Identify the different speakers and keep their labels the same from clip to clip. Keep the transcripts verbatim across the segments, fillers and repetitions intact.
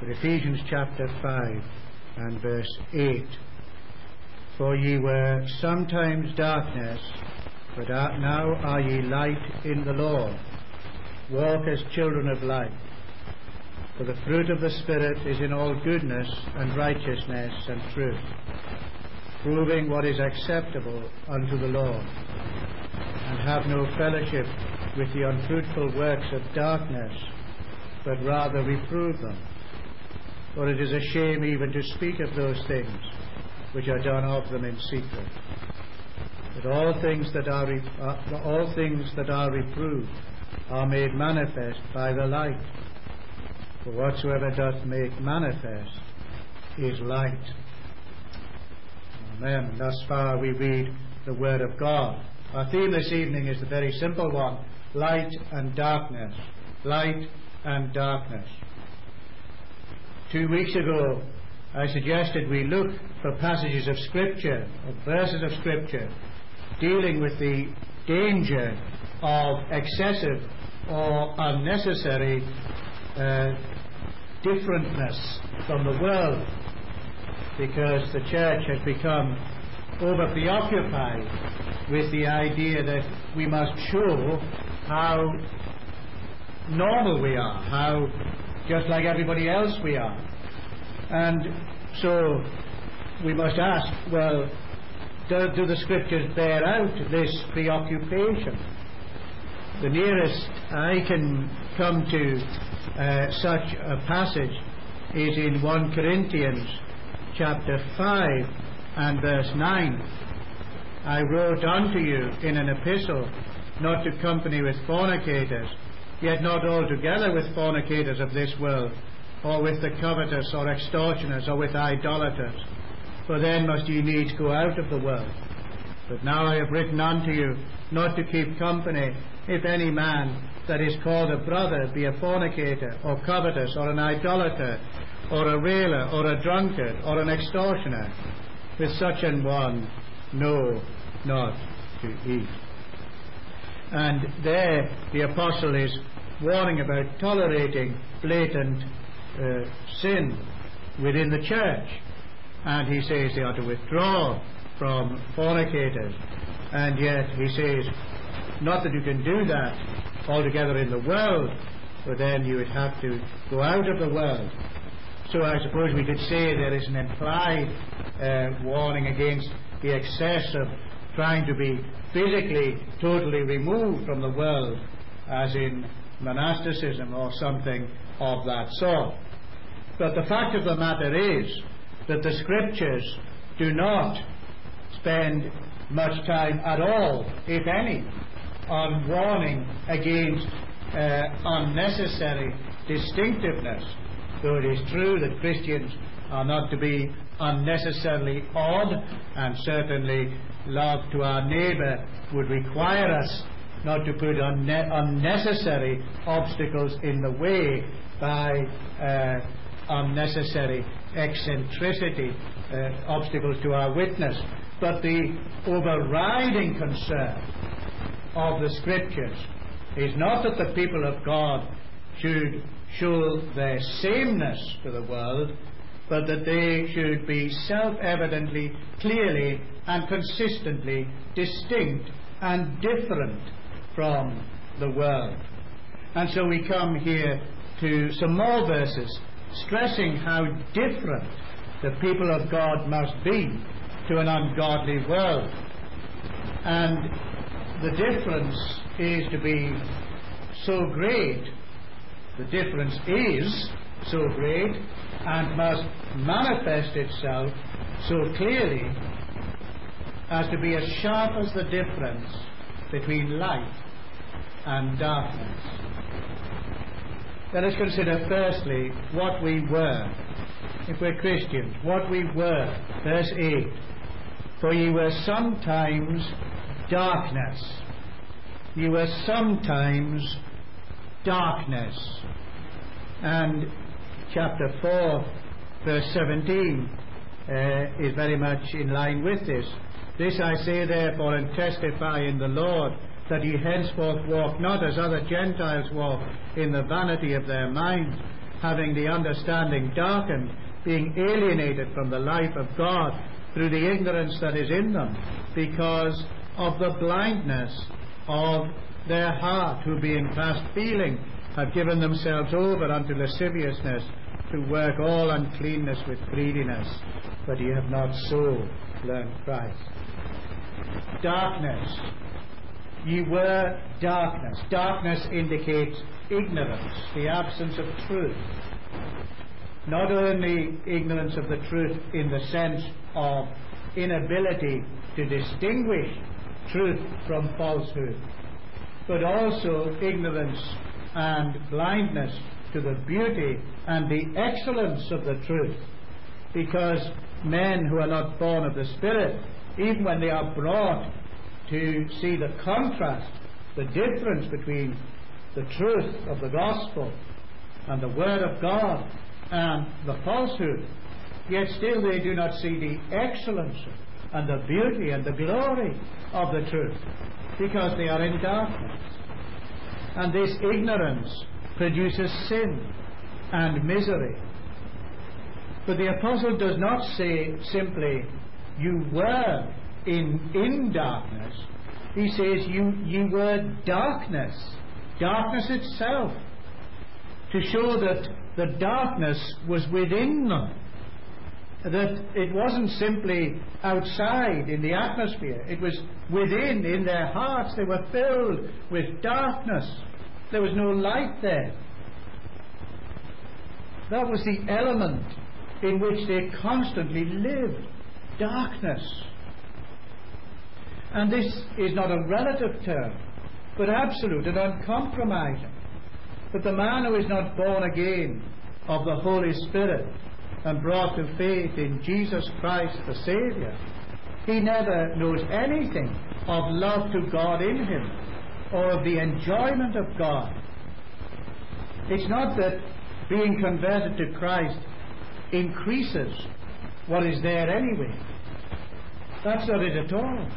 Speaker 1: Ephesians chapter five and verse eight. For ye were sometimes darkness, but now are ye light in the Lord. Walk as children of light. For the fruit of the Spirit is in all goodness and righteousness and truth, proving what is acceptable unto the Lord. And have no fellowship with the unfruitful works of darkness, but rather reprove them. For it is a shame even to speak of those things which are done of them in secret. But all things that are re- uh, all things that are reproved are made manifest by the light. For whatsoever doth make manifest is light. Amen. Thus far we read the Word of God. Our theme this evening is the very simple one: light and darkness. Light and darkness. Two weeks ago I suggested we look for passages of Scripture, or verses of Scripture, dealing with the danger of excessive or unnecessary uh, differentness from the world, because the church has become over preoccupied with the idea that we must show how normal we are, how just like everybody else we are. And so we must ask, well, do, do the Scriptures bear out this preoccupation? The nearest I can come to uh, such a passage is in First Corinthians chapter five and verse nine. I wrote unto you in an epistle not to company with fornicators, yet not altogether with fornicators of this world, or with the covetous, or extortioners, or with idolaters, for then must ye needs go out of the world. But now I have written unto you not to keep company, if any man that is called a brother be a fornicator, or covetous, or an idolater, or a railer, or a drunkard, or an extortioner. With such an one, no, not to eat. And there the apostle is warning about tolerating blatant uh, sin within the church. And he says they are to withdraw from fornicators. And yet he says, not that you can do that altogether in the world, but then you would have to go out of the world. So I suppose we could say there is an implied uh, warning against the excess of trying to be physically totally removed from the world, as in monasticism or something of that sort. But the fact of the matter is that the Scriptures do not spend much time at all, if any, on warning against uh, unnecessary distinctiveness. Though it is true that Christians are not to be unnecessarily odd, and certainly love to our neighbour would require us not to put unne- unnecessary obstacles in the way by uh, unnecessary eccentricity, uh, obstacles to our witness. But the overriding concern of the Scriptures is not that the people of God should show their sameness to the world, but that they should be self-evidently, clearly and consistently distinct and different from the world. And so we come here to some more verses stressing how different the people of God must be to an ungodly world. And the difference is to be so great, the difference is so great and must manifest itself so clearly as to be as sharp as the difference between light and darkness. Let us consider firstly what we were, if we're Christians, what we were. Verse eight, for ye were sometimes darkness. Ye were sometimes darkness. And chapter four, verse seventeen uh, is very much in line with this. This I say therefore and testify in the Lord, that ye henceforth walk not as other Gentiles walk, in the vanity of their minds, having the understanding darkened, being alienated from the life of God through the ignorance that is in them, because of the blindness of their heart, who being past feeling have given themselves over unto lasciviousness, to work all uncleanness with greediness. But ye have not so learned Christ. Darkness. Ye were darkness. Darkness indicates ignorance, the absence of truth. Not only ignorance of the truth in the sense of inability to distinguish truth from falsehood, but also ignorance and blindness to the beauty and the excellence of the truth. Because men who are not born of the Spirit, even when they are brought to see the contrast, the difference between the truth of the gospel and the word of God and the falsehood, yet still they do not see the excellence and the beauty and the glory of the truth, because they are in darkness. And this ignorance produces sin and misery. But the apostle does not say simply, you were in, in darkness. He says, you, you were darkness, darkness itself, to show that the darkness was within them, that it wasn't simply outside in the atmosphere, it was within, in their hearts. They were filled with darkness. There was no light there. That was the element in which they constantly lived, darkness. And this is not a relative term, but absolute and uncompromising. But the man who is not born again of the Holy Spirit and brought to faith in Jesus Christ the Saviour, he never knows anything of love to God in him or of the enjoyment of God. It's not that being converted to Christ increases what is there anyway. That's not it at all.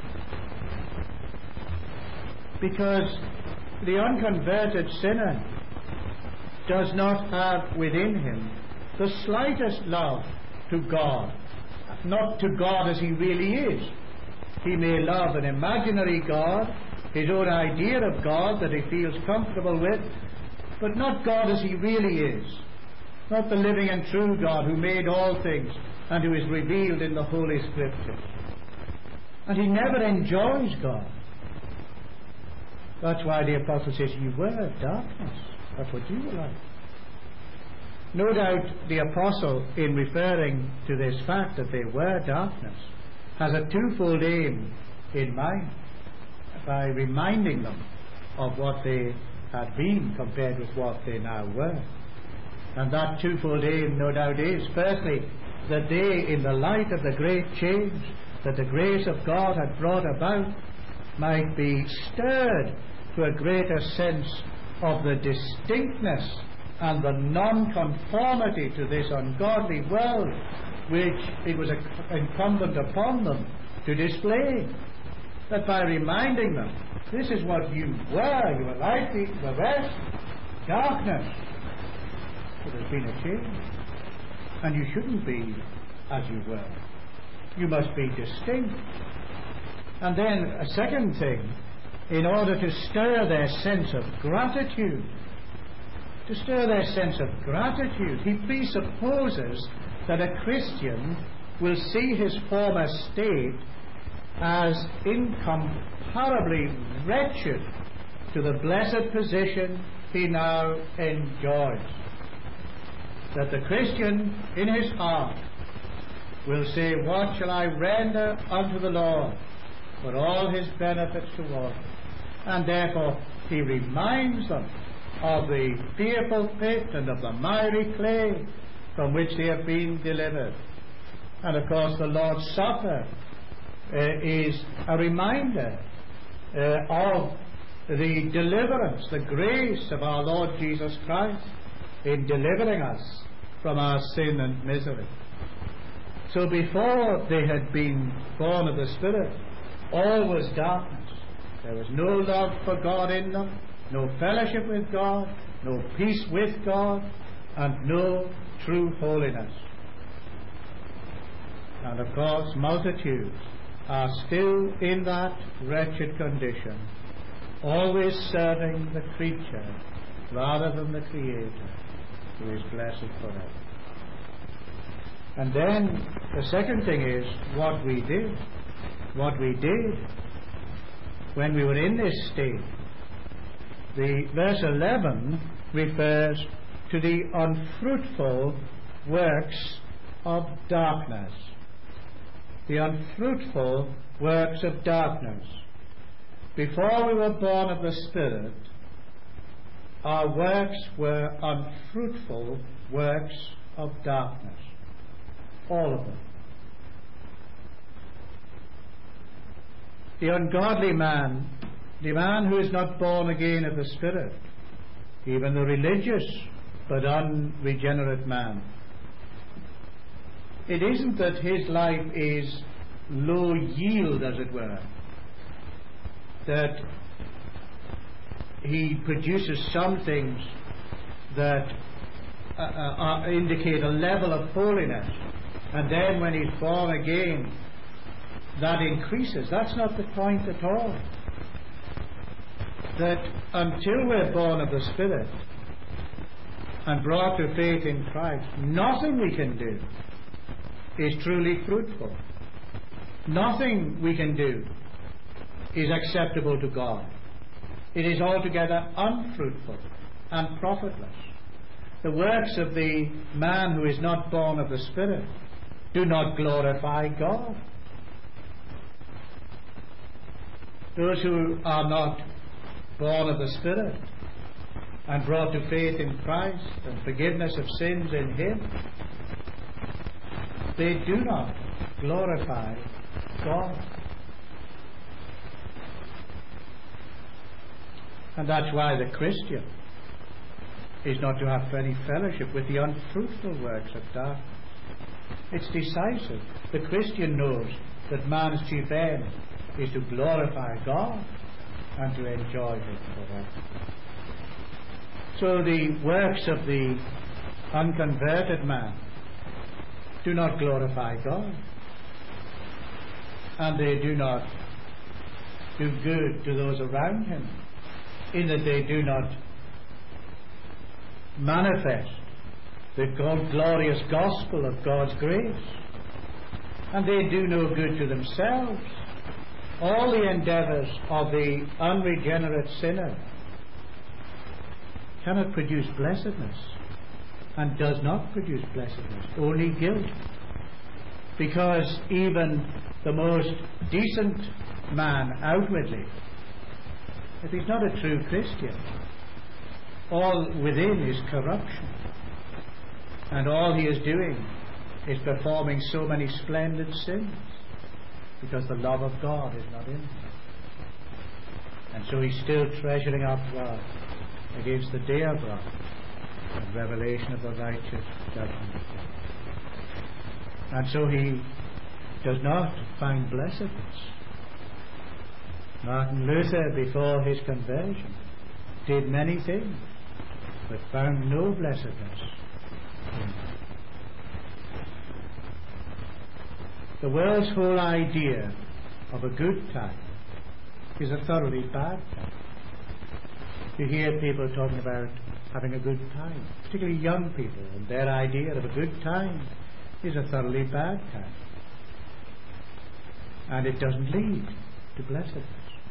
Speaker 1: Because the unconverted sinner does not have within him the slightest love to God, not to God as he really is. He may love an imaginary God, his own idea of God that he feels comfortable with, but not God as he really is, not the living and true God who made all things and who is revealed in the Holy Scriptures. And he never enjoys God. That's why the apostle says, you were darkness. That's what you were like. No doubt the apostle, in referring to this fact that they were darkness, has a twofold aim in mind, by reminding them of what they had been compared with what they now were. And that twofold aim, no doubt, is, firstly, that they, in the light of the great change that the grace of God had brought about, might be stirred to a greater sense of the distinctness and the non-conformity to this ungodly world which it was incumbent upon them to display. That by reminding them, this is what you were, you were like the, the rest, darkness. But there's been a change, and you shouldn't be as you were. You must be distinct. And then a second thing, in order to stir their sense of gratitude, to stir their sense of gratitude, he presupposes that a Christian will see his former state as incomparably wretched to the blessed position he now enjoys. That the Christian in his heart will say, what shall I render unto the Lord for all his benefits toward me? And therefore he reminds them of the fearful pit and of the miry clay from which they have been delivered. And of course the Lord's Supper uh, is a reminder uh, of the deliverance, the grace of our Lord Jesus Christ in delivering us from our sin and misery. So before they had been born of the Spirit, all was darkness. There was no love for God in them, no fellowship with God, no peace with God, and no true holiness. And of course, multitudes are still in that wretched condition, always serving the creature rather than the Creator, who is blessed forever. And then the second thing is what we did. What we did when we were in this state. The verse eleven refers to the unfruitful works of darkness. The unfruitful works of darkness. Before we were born of the Spirit, our works were unfruitful works of darkness. All of them. The ungodly man, the man who is not born again of the Spirit, even the religious but unregenerate man, it isn't that his life is low yield, as it were, that he produces some things that uh, uh, indicate a level of holiness, and then when he's born again, that increases. That's not the point at all. That until we're born of the Spirit and brought to faith in Christ, nothing we can do is truly fruitful. Nothing we can do is acceptable to God. It is altogether unfruitful and profitless. The works of the man who is not born of the Spirit do not glorify God. Those who are not born of the Spirit and brought to faith in Christ and forgiveness of sins in Him, they do not glorify God. And that's why the Christian is not to have any fellowship with the unfruitful works of darkness. It's decisive. The Christian knows that man's chief end is to glorify God and to enjoy Him forever. So the works of the unconverted man do not glorify God, and they do not do good to those around him, in that they do not manifest the glorious gospel of God's grace, and they do no good to themselves. All the endeavours of the unregenerate sinner cannot produce blessedness, and does not produce blessedness, only guilt. Because even the most decent man outwardly, if he's not a true Christian, all within is corruption, and all he is doing is performing so many splendid sins, because the love of God is not in him. And so he's still treasuring up wrath against the day of wrath and revelation of the righteous judgment of God. And so he does not find blessedness. Martin Luther, before his conversion, did many things, but found no blessedness in them. The world's whole idea of a good time is a thoroughly bad time. You hear people talking about having a good time, particularly young people, and their idea of a good time is a thoroughly bad time. And it doesn't lead to blessedness.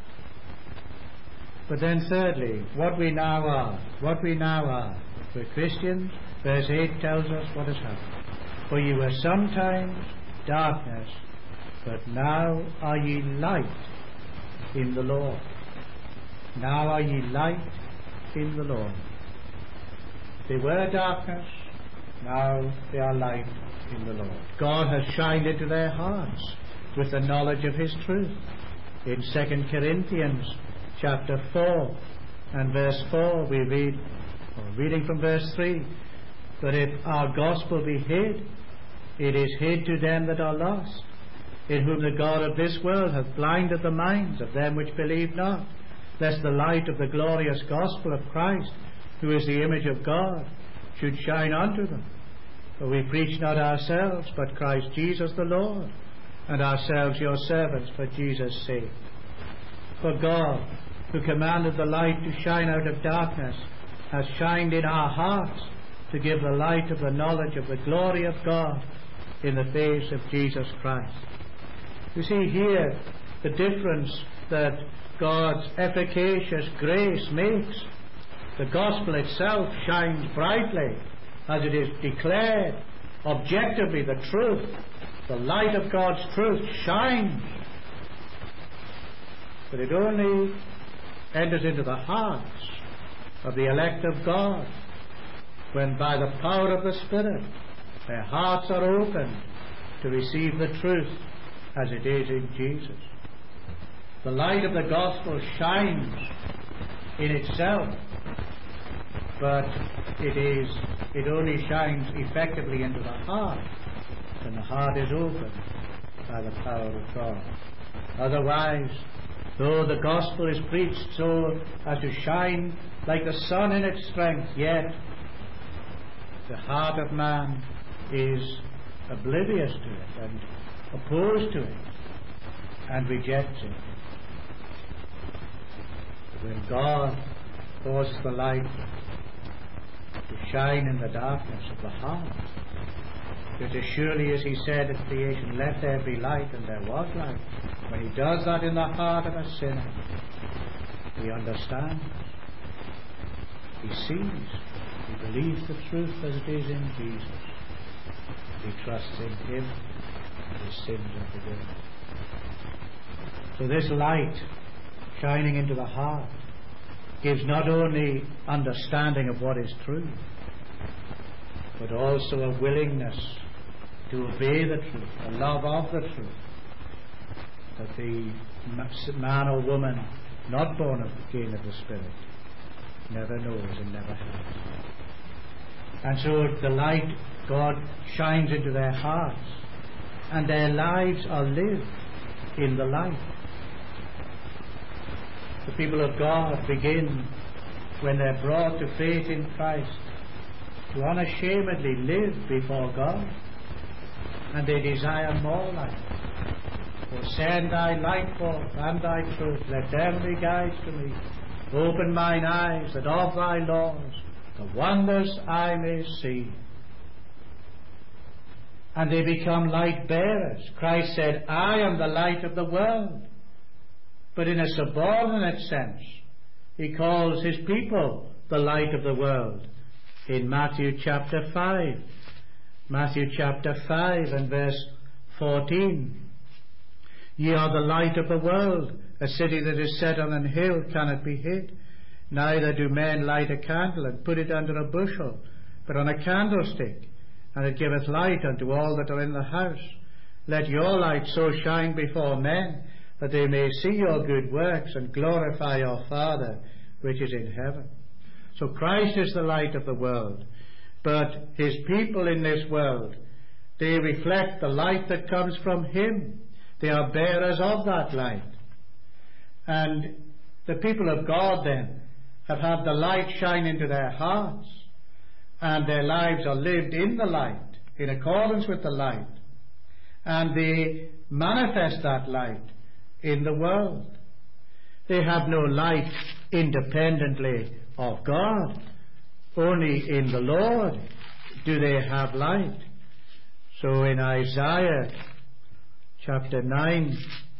Speaker 1: But then thirdly, what we now are, what we now are, we're Christians. Verse eight tells us what has happened. For you were sometimes darkness, but now are ye light in the Lord. Now are ye light in the Lord. They were darkness, now they are light in the Lord. God has shined into their hearts with the knowledge of His truth. In Second Corinthians chapter four and verse four we read, or reading from verse three, but if our gospel be hid, it is hid to them that are lost, in whom the God of this world hath blinded the minds of them which believe not, lest the light of the glorious gospel of Christ, who is the image of God, should shine unto them. For we preach not ourselves, but Christ Jesus the Lord, and ourselves your servants for Jesus' sake. For God, who commanded the light to shine out of darkness, has shined in our hearts to give the light of the knowledge of the glory of God in the face of Jesus Christ. You see here the difference that God's efficacious grace makes. The gospel itself shines brightly as it is declared objectively the truth. The light of God's truth shines. But it only enters into the hearts of the elect of God when by the power of the Spirit their hearts are opened to receive the truth as it is in Jesus. The light of the gospel shines in itself, but it is it only shines effectively into the heart when the heart is opened by the power of God. Otherwise, though the gospel is preached so as to shine like the sun in its strength, yet the heart of man is oblivious to it and opposed to it and rejects it. When God causes the light to shine in the darkness of the heart, just as surely as he said at creation, let there be light, and there was light, when he does that in the heart of a sinner, he understands, he sees, he believes the truth as it is in Jesus, he trusts in him, and his sins are forgiven. So this light shining into the heart gives not only understanding of what is true, but also a willingness to obey the truth, a love of the truth, that the man or woman not born of again of the Spirit never knows and never has. And so the light God shines into their hearts, and their lives are lived in the light. The people of God begin, when they're brought to faith in Christ, to unashamedly live before God, and they desire more light. For send thy light forth and thy truth, let them be guides to me. Open mine eyes, that of thy laws the wonders I may see. And they become light bearers. Christ said, I am the light of the world. But in a subordinate sense, he calls his people the light of the world. In Matthew chapter five, Matthew chapter five and verse fourteen, ye are the light of the world. A city that is set on an hill cannot be hid. Neither do men light a candle and put it under a bushel, but on a candlestick, and it giveth light unto all that are in the house. Let your light so shine before men, that they may see your good works and glorify your Father which is in heaven. So Christ is the light of the world, but his people in this world, they reflect the light that comes from him. They are bearers of that light. And the people of God then have had the light shine into their hearts, and their lives are lived in the light, in accordance with the light, and they manifest that light in the world. They have no light independently of God. Only in the Lord do they have light. So in Isaiah chapter nine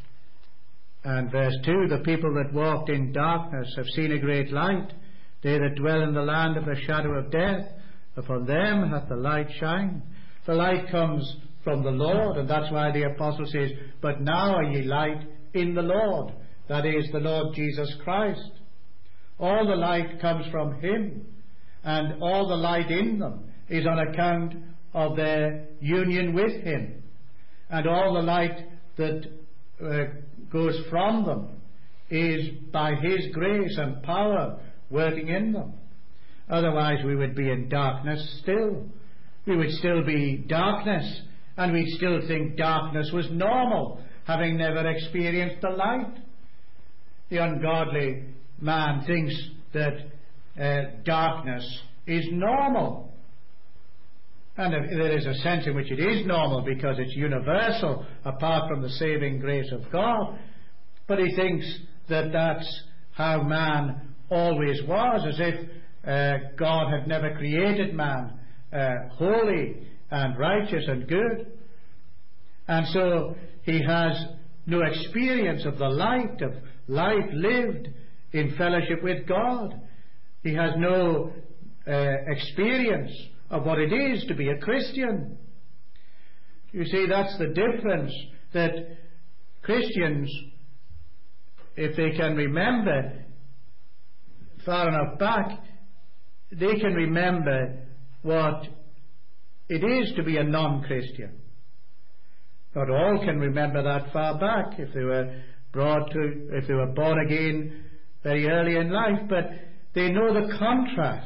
Speaker 1: and verse two, the people that walked in darkness have seen a great light. They that dwell in the land of the shadow of death, upon them hath the light shined. The light comes from the Lord, and that's why the apostle says, but now are ye light in the Lord, that is, the Lord Jesus Christ. All the light comes from him, and all the light in them is on account of their union with him, and all the light that uh, goes from them is by his grace and power working in them. Otherwise we would be in darkness still. We would still be darkness, and we'd still think darkness was normal, having never experienced the light. The ungodly man thinks that uh, darkness is normal, And there is a sense in which it is normal because it's universal apart from the saving grace of God. But he thinks that that's how man always was, as if uh, God had never created man uh, holy and righteous and good. And so he has no experience of the light, of life lived in fellowship with God. He has no uh, experience of what it is to be a Christian. You see, that's the difference, that Christians, if they can remember far enough back, they can remember what it is to be a non-Christian. Not all can remember that far back if they were brought to, if they were born again very early in life, but they know the contrast.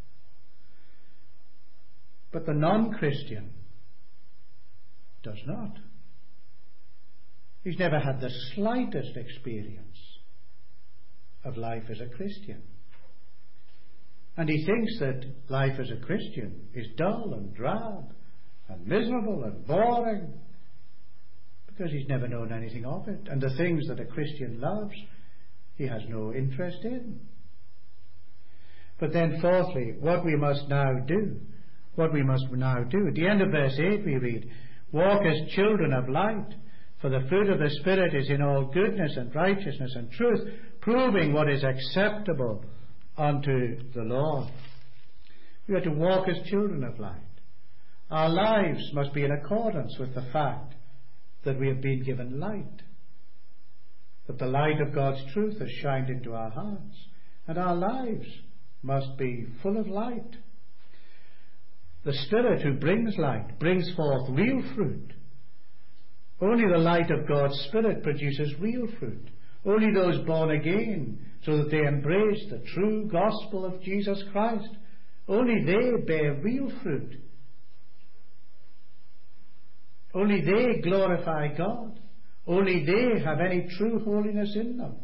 Speaker 1: But the non-Christian does not. He's never had the slightest experience of life as a Christian. And he thinks that life as a Christian is dull and drab and miserable and boring because he's never known anything of it. And the things that a Christian loves, he has no interest in. But then fourthly, what we must now do, what we must now do. At the end of verse eight we read, walk as children of light, for the fruit of the Spirit is in all goodness and righteousness and truth, proving what is acceptable unto the Lord. We are to walk as children of light. Our lives must be in accordance with the fact that we have been given light, that the light of God's truth has shined into our hearts, and our lives must be full of light. The Spirit who brings light brings forth real fruit. Only the light of God's Spirit produces real fruit. Only those born again, so that they embrace the true gospel of Jesus Christ, only they bear real fruit. Only they glorify God. Only they have any true holiness in them.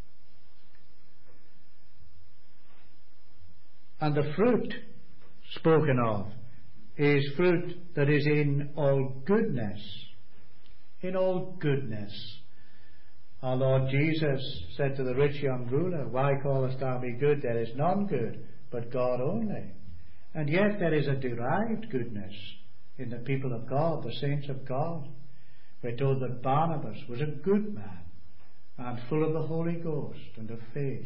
Speaker 1: And the fruit spoken of is fruit that is in all goodness. In all goodness. Our Lord Jesus said to the rich young ruler, why callest thou me good? There is none good, but God only. And yet there is a derived goodness in the people of God, the saints of God. We're told that Barnabas was a good man and full of the Holy Ghost and of faith.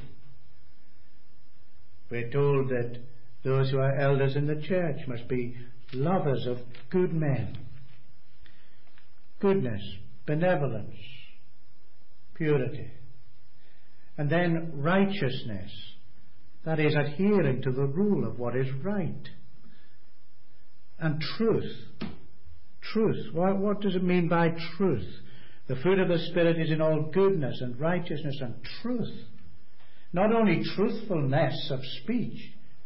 Speaker 1: We're told that those who are elders in the church must be lovers of good men. Goodness, benevolence, purity. And then righteousness, that is adhering to the rule of what is right. And truth. Truth. What, what does it mean by truth? The fruit of the Spirit is in all goodness and righteousness and truth. Not only truthfulness of speech,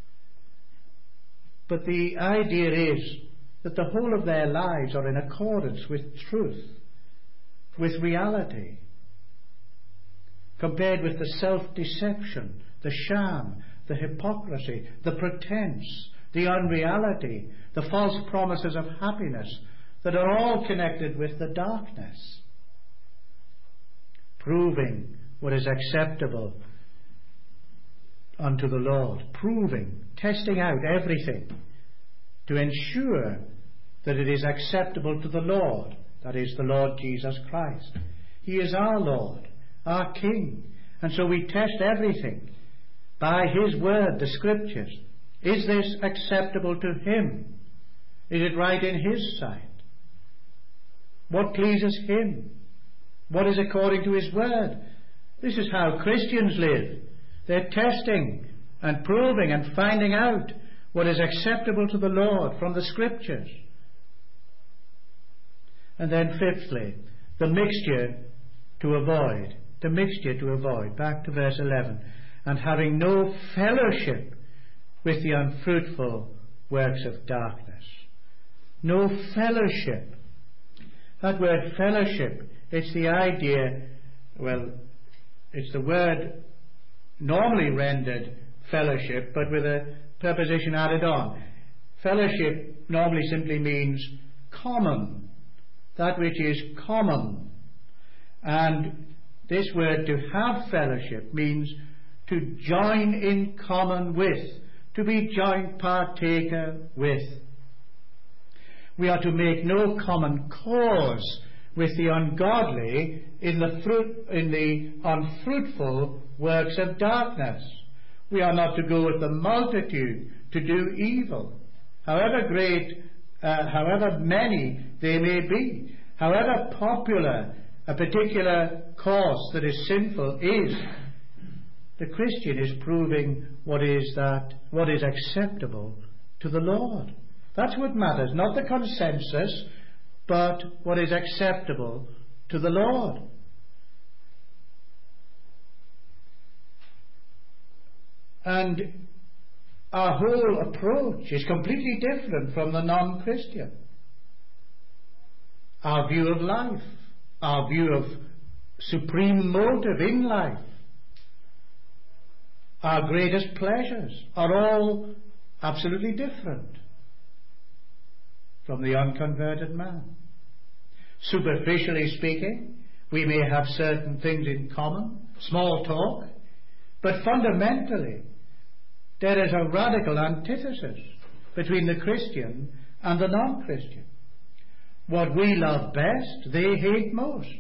Speaker 1: but the idea is that the whole of their lives are in accordance with truth, with reality, compared with the self-deception, the sham, the hypocrisy, the pretense, the unreality, the false promises of happiness that are all connected with the darkness. Proving what is acceptable unto the Lord. Proving, testing out everything to ensure that it is acceptable to the Lord, that is the Lord Jesus Christ. He is our Lord, our King, and so we test everything by His Word, the Scriptures. Is this acceptable to Him? Is it right in His sight? What pleases Him? What is according to His Word? This is how Christians live. They're testing and proving and finding out what is acceptable to the Lord from the Scriptures. And then fifthly, the mixture to avoid. The mixture to avoid. Back to verse eleven. And having no fellowship with the unfruitful works of darkness. No fellowship. That word fellowship, it's the idea, well, it's the word normally rendered fellowship, but with a preposition added on. Fellowship normally simply means common, that which is common. And this word to have fellowship means to join in common with, to be joint partaker with. We are to make no common cause with the ungodly in the fruit, in the unfruitful works of darkness. We are not to go with the multitude to do evil, however great, uh, however many they may be, however popular a particular course that is sinful is. The Christian is proving what is that what is acceptable to the Lord. That's what matters, not the consensus, but what is acceptable to the Lord. And our whole approach is completely different from the non-Christian. Our view of life, our view of supreme motive in life, our greatest pleasures are all absolutely different from the unconverted man. Superficially speaking, we may have certain things in common, small talk, but fundamentally there is a radical antithesis between the Christian and the non-Christian. What we love best, they hate most.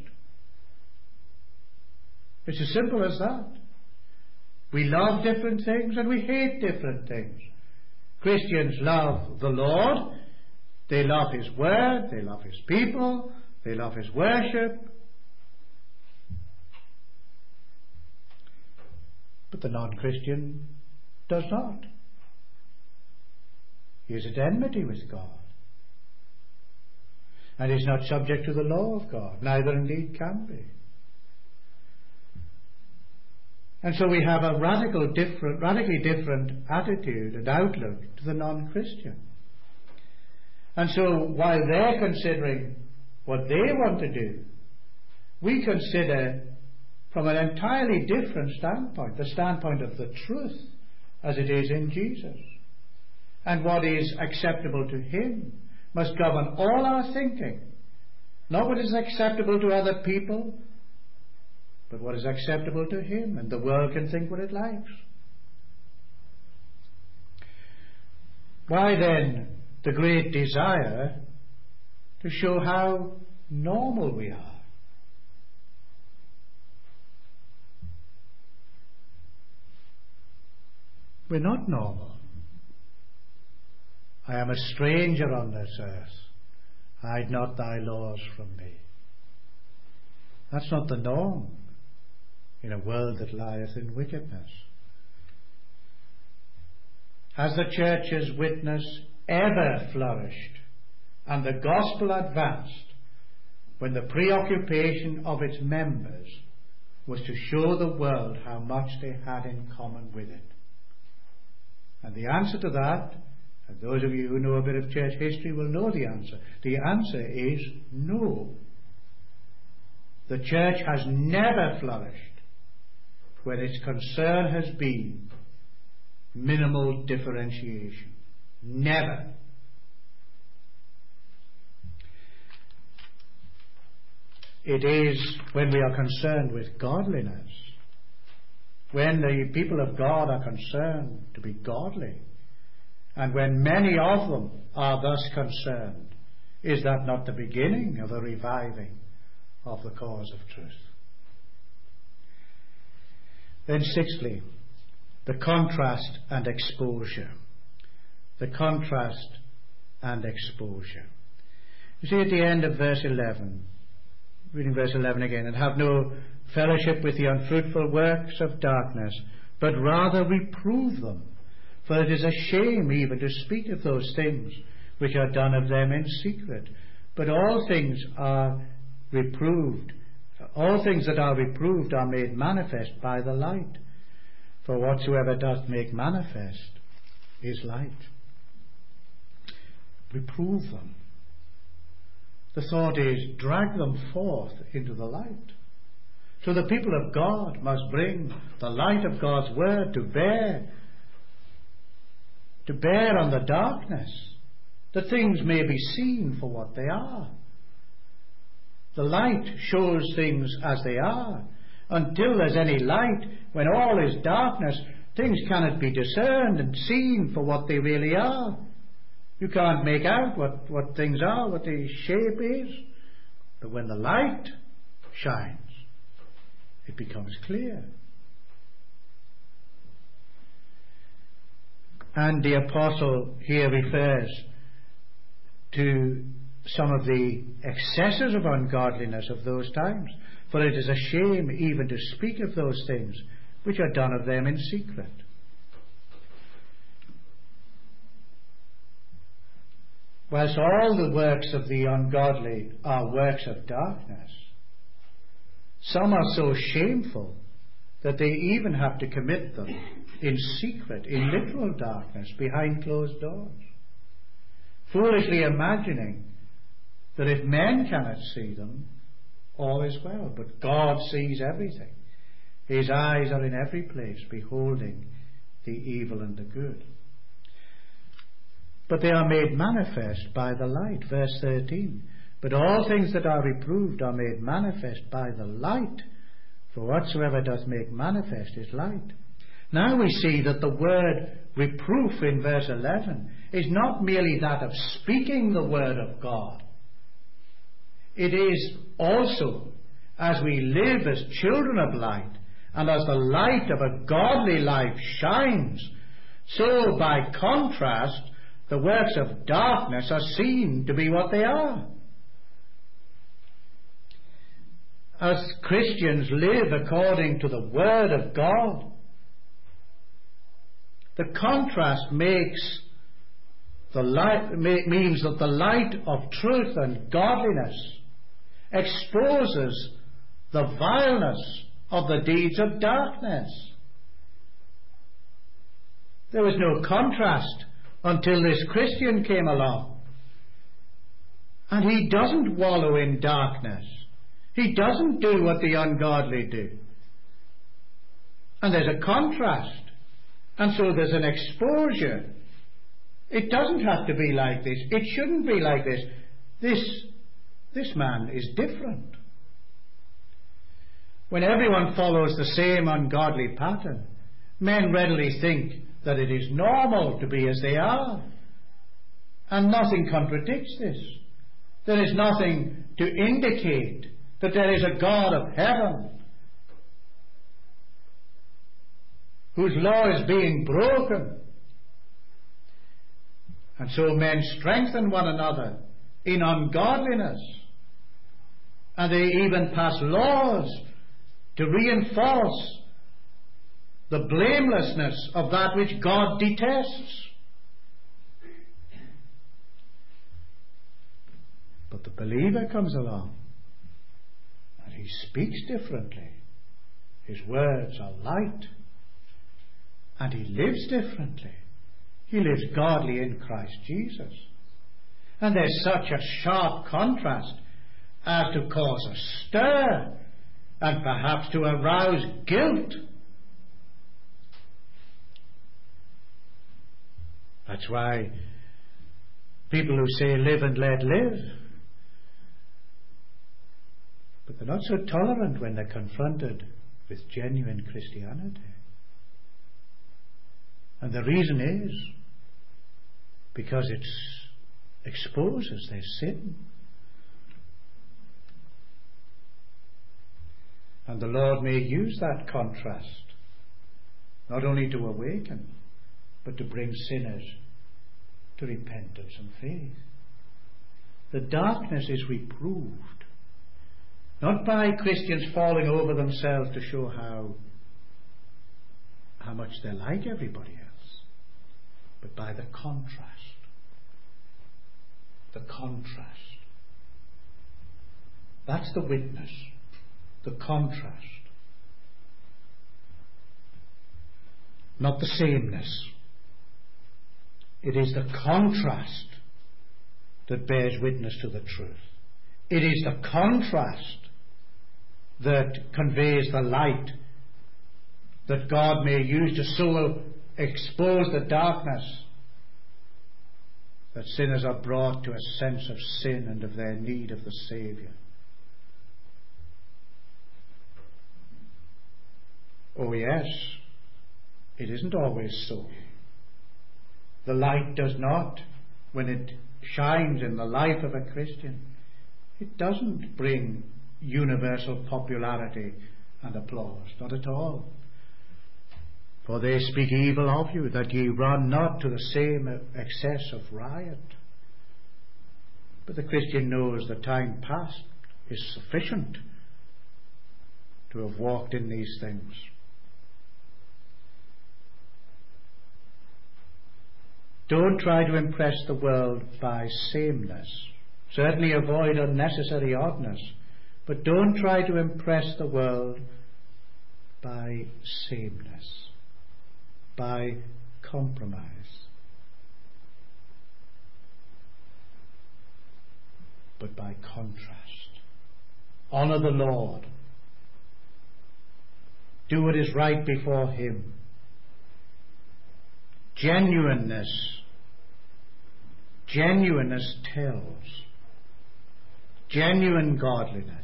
Speaker 1: It's as simple as that. We love different things and we hate different things. Christians love the Lord. They love His Word. They love His people. They love His worship. But the non-Christian does not. He is at enmity with God, and is not subject to the law of God, neither indeed can be. And so we have a radical different, radically different attitude and outlook to the non-Christian. And so while they're considering what they want to do, we consider from an entirely different standpoint, the standpoint of the truth as it is in Jesus. And what is acceptable to Him must govern all our thinking. Not what is acceptable to other people, but what is acceptable to Him. And the world can think what it likes. Why then the great desire to show how normal we are? We're not normal. I am a stranger on this earth. Hide not thy laws from me. That's not the norm in a world that lieth in wickedness. Has the church's witness ever flourished and the gospel advanced when the preoccupation of its members was to show the world how much they had in common with it? And the answer to that, and those of you who know a bit of church history will know the answer. The answer is no. The church has never flourished when its concern has been minimal differentiation. Never. It is when we are concerned with godliness, when the people of God are concerned to be godly, and when many of them are thus concerned, is that not the beginning of a reviving of the cause of truth? Then sixthly, the contrast and exposure. The contrast and exposure. You see at the end of verse eleven, reading verse eleven again, and have no fellowship with the unfruitful works of darkness, but rather reprove them. For it is a shame even to speak of those things which are done of them in secret. But all things are reproved. All things that are reproved are made manifest by the light. For whatsoever doth make manifest is light. Reprove them. The thought is, drag them forth into the light. So the people of God must bring the light of God's word to bear, to bear on the darkness, that things may be seen for what they are. The light shows things as they are. Until there's any light, when all is darkness, things cannot be discerned and seen for what they really are. You can't make out what, what things are, what the shape is. But when the light shines, it becomes clear. And the apostle here refers to some of the excesses of ungodliness of those times. For it is a shame even to speak of those things which are done of them in secret. Whilst all the works of the ungodly are works of darkness, some are so shameful that they even have to commit them in secret, in literal darkness, behind closed doors, foolishly imagining that if men cannot see them, all is well. But God sees everything. His eyes are in every place, beholding the evil and the good. But they are made manifest by the light. Verse thirteen. But all things that are reproved are made manifest by the light, for whatsoever doth make manifest is light. Now we see that the word reproof in verse eleven is not merely that of speaking the word of God. It is also, as we live as children of light, and as the light of a godly life shines, so by contrast the works of darkness are seen to be what they are. As Christians live according to the Word of God, the contrast makes the light, means that the light of truth and godliness exposes the vileness of the deeds of darkness. There was no contrast until this Christian came along. And he doesn't wallow in darkness. He doesn't do what the ungodly do. And there's a contrast. And so there's an exposure. It doesn't have to be like this. It shouldn't be like this. This, this man is different. When everyone follows the same ungodly pattern, men readily think that it is normal to be as they are. And nothing contradicts this. There is nothing to indicate that there is a God of heaven whose law is being broken. And so men strengthen one another in ungodliness. And they even pass laws to reinforce the blamelessness of that which God detests. But the believer comes along and he speaks differently. His words are light. And he lives differently. He lives godly in Christ Jesus. And there's such a sharp contrast as to cause a stir and perhaps to arouse guilt. That's why people who say live and let live, but they're not so tolerant when they're confronted with genuine Christianity. And the reason is because it exposes their sin. And the Lord may use that contrast not only to awaken, but to bring sinners to repentance and faith. The darkness is reproved, not by Christians falling over themselves to show how, how much they're like everybody else, but by the contrast. The contrast. That's the witness. The contrast. Not the sameness. It is the contrast that bears witness to the truth. It is the contrast that conveys the light that God may use to so expose the darkness that sinners are brought to a sense of sin and of their need of the Saviour. Oh yes, it isn't always so. The light does not, when it shines in the life of a Christian, it doesn't bring universal popularity and applause, not at all. For they speak evil of you, that ye run not to the same excess of riot. But the Christian knows the time past is sufficient to have walked in these things. Don't try to impress the world by sameness. Certainly avoid unnecessary oddness, but don't try to impress the world by sameness, by compromise. But by contrast. Honour the Lord. Do what is right before Him. Genuineness. Genuineness tells. Genuine godliness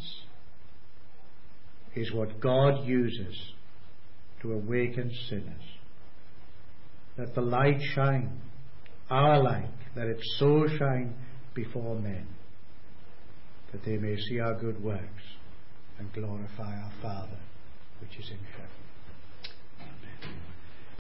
Speaker 1: is what God uses to awaken sinners. Let the light shine, our light, let it so shine before men, that they may see our good works and glorify our Father which is in heaven.